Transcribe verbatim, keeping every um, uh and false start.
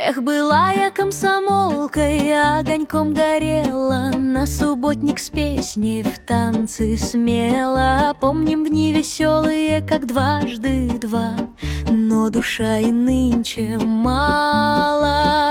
Эх, была я комсомолкой, огоньком горела, на субботник с песней в танцы смело. Помним дни веселые, как дважды два, но душа и нынче мало.